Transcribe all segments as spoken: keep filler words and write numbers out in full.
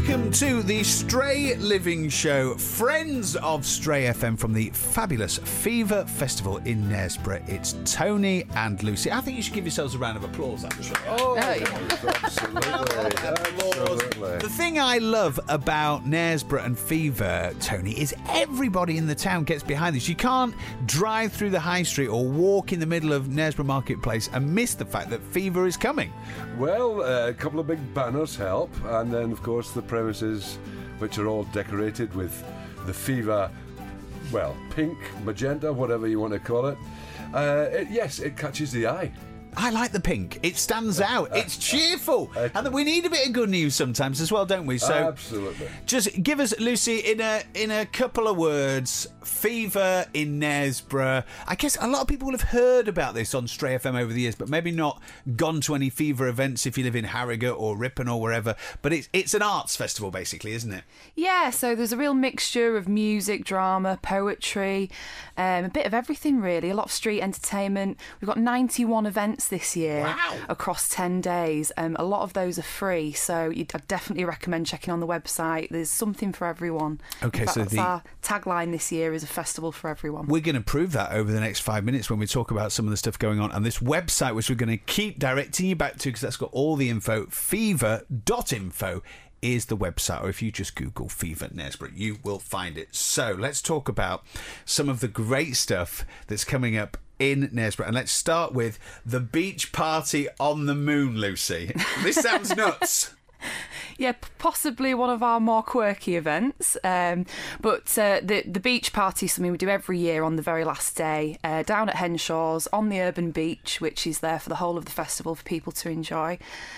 Welcome to the Stray Living Show, friends of Stray F M from the fabulous Fever Festival in Knaresborough. It's Tony and Lucy. I think you should give yourselves a round of applause, actually. Oh, Hey. absolutely. absolutely. The thing I love about Knaresborough and Fever, Tony, is everybody in the town gets behind this. You can't drive through the high street or walk in the middle of Knaresborough Marketplace and miss the fact that Fever is coming. Well, uh, a couple of big banners help, and then, of course, the premises, which are all decorated with the Fever, well, pink, magenta, whatever you want to call it. Uh, it yes, it catches the eye. I like the pink. It stands out. It's cheerful. And we need a bit of good news sometimes as well, don't we? So Absolutely. just give us, Lucy, in a in a couple of words, Fever in Knaresborough. I guess a lot of people will have heard about this on Stray F M over the years, but maybe not gone to any Fever events if you live in Harrogate or Ripon or wherever. But it's it's an arts festival, basically, isn't it? Yeah, so there's a real mixture of music, drama, poetry, um, a bit of everything really, a lot of street entertainment. We've got ninety-one events this year Wow. across ten days. Um, a lot of those are free, so you'd, I'd definitely recommend checking on the website. There's something for everyone. Okay, In fact, so that's the- our tagline this year is a festival for everyone. We're going to prove that over the next five minutes when we talk about some of the stuff going on. And this website, which we're going to keep directing you back to because that's got all the info, fever dot info is the website. Or if you just Google Fever Knaresborough, you will find it. So let's talk about some of the great stuff that's coming up in Knaresborough. And let's start with the beach party on the moon, Lucy. This sounds nuts. Yeah, p- possibly one of our more quirky events. Um, but uh, the the beach party is something we do every year on the very last day, uh, down at Henshaws on the urban beach, which is there for the whole of the festival for people to enjoy.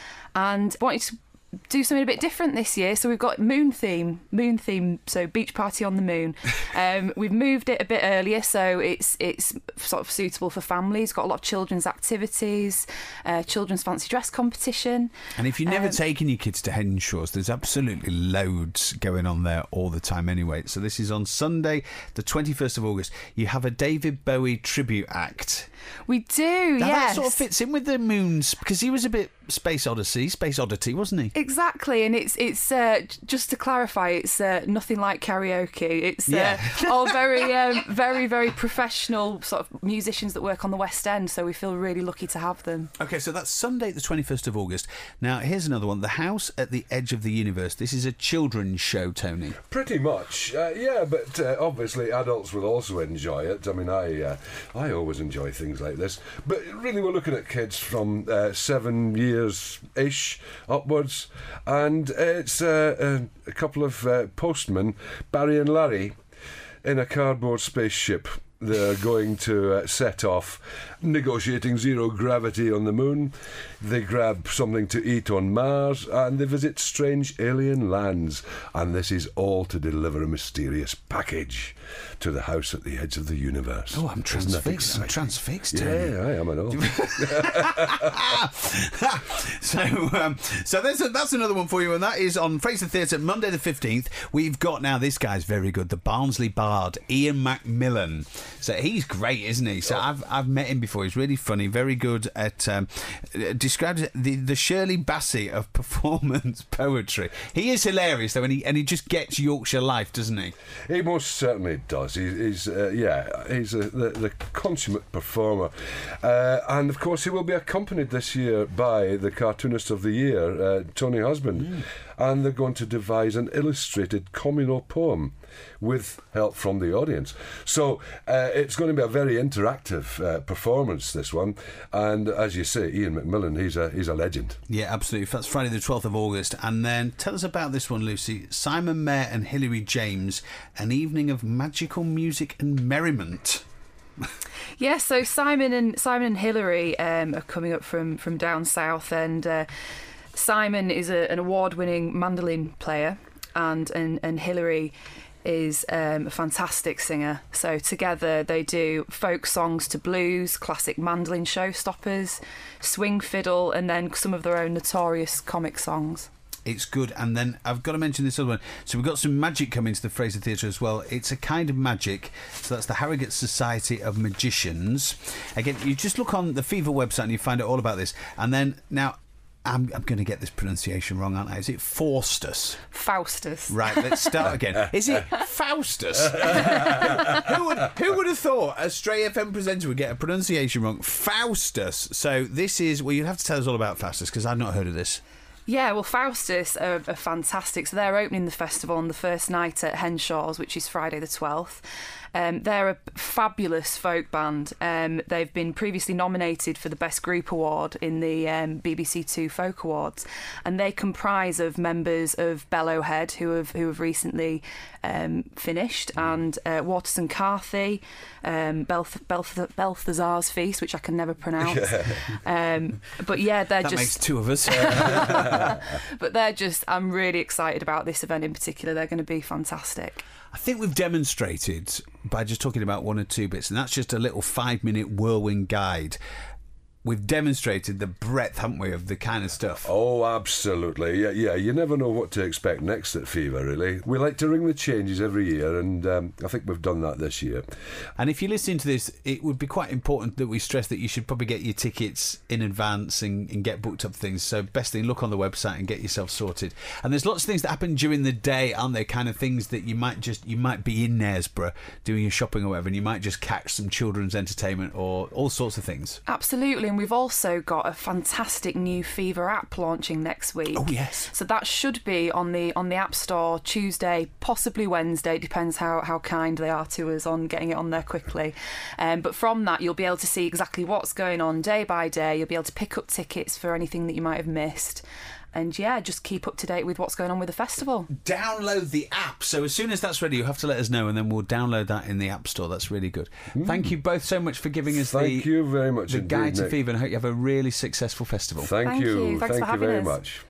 And wanted to do something a bit different this year, so we've got moon theme, moon theme, so beach party on the moon. Um, we've moved it a bit earlier, so it's it's sort of suitable for families. Got a lot of children's activities, uh, children's fancy dress competition. And if you've never Um, taken your kids to Henshaws, there's absolutely loads going on there all the time anyway. So this is on Sunday, the twenty-first of August. You have a David Bowie tribute act. We do, Now yes. that sort of fits in with the moons, because he was a bit Space Odyssey, Space Oddity, wasn't he? Exactly, and it's it's uh, just to clarify, it's uh, nothing like karaoke. It's uh, Yeah. all very, um, very, very professional sort of musicians that work on the West End. So we feel really lucky to have them. Okay, so that's Sunday, the twenty-first of August. Now, here's another one. The House at the Edge of the Universe. This is a children's show, Tony. Pretty much, uh, yeah, but uh, obviously adults will also enjoy it. I mean, I uh, I always enjoy things like this. But really, we're looking at kids from uh, seven years-ish upwards, and it's uh, a, a couple of uh, postmen, Barry and Larry, in a cardboard spaceship. They're going to uh, set off, negotiating zero gravity on the moon. They grab something to eat on Mars, and they visit strange alien lands. And this is all to deliver a mysterious package to the house at the edge of the universe. Oh, I'm Isn't that transfixed. I'm exciting? transfixed, Tony. Yeah, I am, I know. so, um, so that's, a, that's another one for you, and that is on Fraser Theatre, Monday the fifteenth. We've got now, this guy's very good, the Barnsley Bard, Ian Macmillan. So he's great, isn't he? So I've I've met him before. He's really funny, very good at um, describes the the Shirley Bassey of performance poetry. He is hilarious though, and he and he just gets Yorkshire life, doesn't he? He most certainly does. He, he's uh, yeah, he's a, the, the consummate performer, uh, and of course he will be accompanied this year by the cartoonist of the year, uh, Tony Husband, mm. and they're going to devise an illustrated communal poem with help from the audience. So uh, it's going to be a very interactive uh, performance, this one. And as you say, Ian Macmillan, he's a he's a legend. Yeah, absolutely. That's Friday the twelfth of August. And then tell us about this one, Lucy. Simon Mayer and Hilary James, an evening of magical music and merriment. Yeah, so Simon and Simon and Hilary um, are coming up from, from down south, and uh, Simon is a, an award-winning mandolin player, and and, and Hilary is um, a fantastic singer. So together they do folk songs to blues, classic mandolin showstoppers, swing fiddle, and then some of their own notorious comic songs. It's good. And then I've got to mention this other one. So we've got some magic coming to the Fraser Theatre as well. It's a kind of magic. So that's the Harrogate Society of Magicians. Again, you just look on the Fever website and you find out all about this. And then now, I'm, I'm going to get this pronunciation wrong, aren't I? Is it Faustus? Faustus. Right, let's start again. Is it Faustus? who, would, who would have thought a Stray F M presenter would get a pronunciation wrong? Faustus. So this is, well, you'd have to tell us all about Faustus, because I've not heard of this. Yeah, well, Faustus are, are fantastic. So they're opening the festival on the first night at Henshaws, which is Friday the twelfth. Um, they're a fabulous folk band. Um, they've been previously nominated for the Best Group Award in the um, B B C Two Folk Awards, and they comprise of members of Bellowhead, who have who have recently um, finished, and uh, Waterson Carthy, um, Belth- Belth- Balthazar's Feast, which I can never pronounce. Yeah. Um, but yeah, they're that just makes two of us. but they're just. I'm really excited about this event in particular. They're going to be fantastic. I think we've demonstrated by just talking about one or two bits, and that's just a little five-minute whirlwind guide. We've demonstrated the breadth, haven't we, of the kind of stuff. Oh, absolutely. Yeah, yeah. You never know what to expect next at Fever, really. We like to ring the changes every year, and um, I think we've done that this year. And if you're listening to this, it would be quite important that we stress that you should probably get your tickets in advance and, and get booked up things. So best thing, look on the website and get yourself sorted. And there's lots of things that happen during the day, aren't there? Kind of things that you might just, you might be in Knaresborough doing your shopping or whatever, and you might just catch some children's entertainment or all sorts of things. Absolutely. And we've also got a fantastic new Fever app launching next week. Oh yes. So that should be on the on the App Store Tuesday, possibly Wednesday. It depends how, how kind they are to us on getting it on there quickly. Um, but from that, you'll be able to see exactly what's going on day by day. You'll be able to pick up tickets for anything that you might have missed. And yeah, just keep up to date with what's going on with the festival. Download the app. So as soon as that's ready, you have to let us know, and then we'll download that in the App Store. That's really good. Mm. Thank you both so much for giving us Thank the, you very much the indeed, guide to Nick. Fever, and I hope you have a really successful festival. Thank, Thank you. you. Thanks Thank for you having very us. much.